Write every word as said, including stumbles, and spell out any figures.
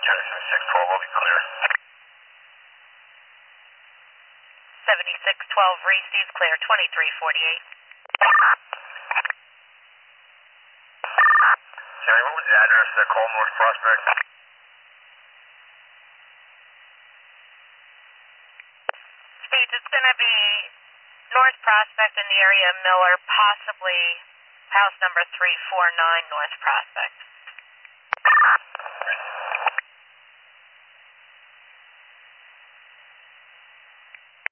Jackson six twelve will be clear. seventy-six twelve Reese's clear twenty-three forty-eight. Jerry, what was the address of that call, North Prospect? Speech, it's going to be North Prospect in the area of Miller, possibly house number three four nine North Prospect.